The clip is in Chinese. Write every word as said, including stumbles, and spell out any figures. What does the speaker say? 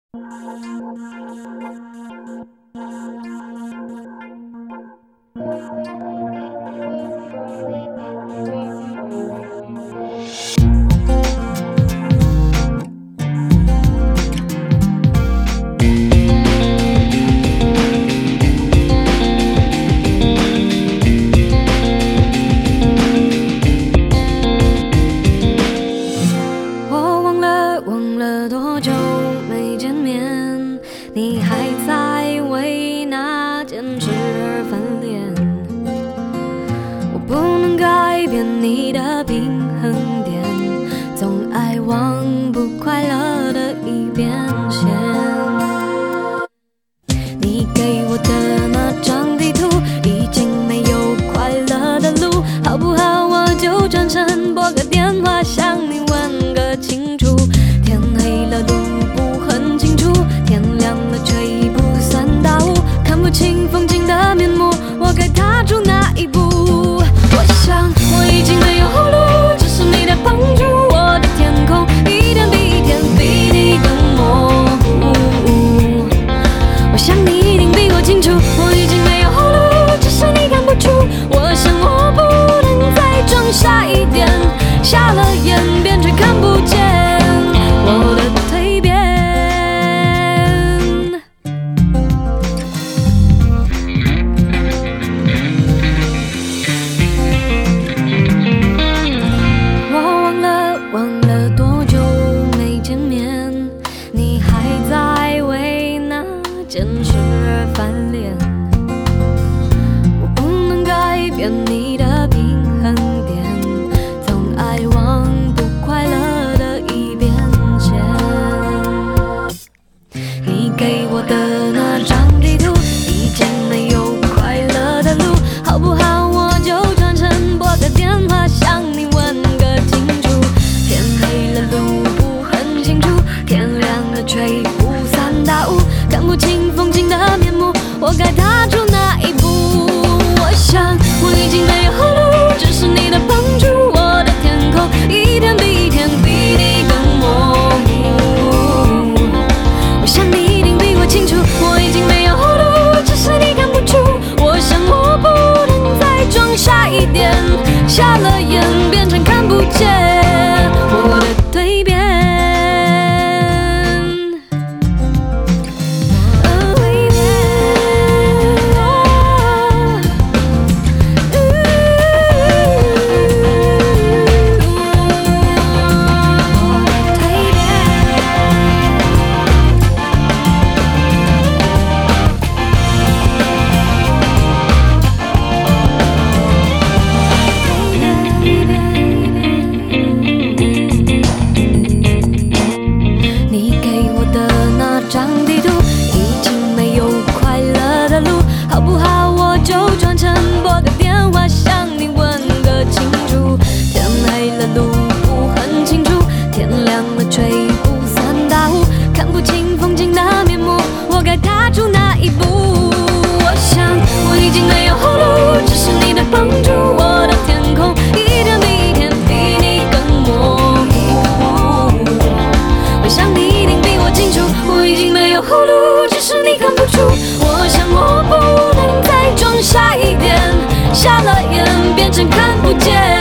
我忘了忘了多久没见面，你还在为那件事而翻脸。我不能改变你的平衡点，总爱往不快乐的一边陷。你给我的那张地图已经没有快乐的路，好不好？我就转身拨个电话向你问个清楚。天黑了路不很清楚，天亮了却已不算大雾，看不清风景的面目，我该踏出哪一步？我想我已经没有后路，只是你的帮助，我的天空一天比一天比你更模糊。我想你一定比我清楚，我已经没有后路，只是你看不出。我想我不能再装傻一点，瞎了眼便却看不见我的蜕变。我忘了忘了多久没见面，你还在为那件事而翻脸。我不能改变你的平衡点，总爱往不快乐的一边陷。你给我的那张地图已经没有快乐的路，好不好？我就转身拨个电话向你问个清楚。天黑了路不很清楚，天亮了却已不散大雾，看不清风景的面目，我该踏出哪一步？我想我已经没有后路，只是你的帮助，我的天空一天比一天比你更模糊。我想你一定比我清楚，我已经没有后路，只是你看不出。我想我不能再装傻一点，瞎了眼变成看不见我的蜕变。你给我的那张地图已经没有快乐的路，好不好？我就转身拨个电话向你问个清楚。天黑了路不很清楚，天亮了却已不算大雾，看不清风景的面目，我该踏出哪一步？我想我已经没有后路，只是你的帮助，我的天空一天比一天比你更模糊。我想你一定比我清楚，我已经没有后路，只是你看不出。我想我不能再装傻一点，瞎了眼变成看不见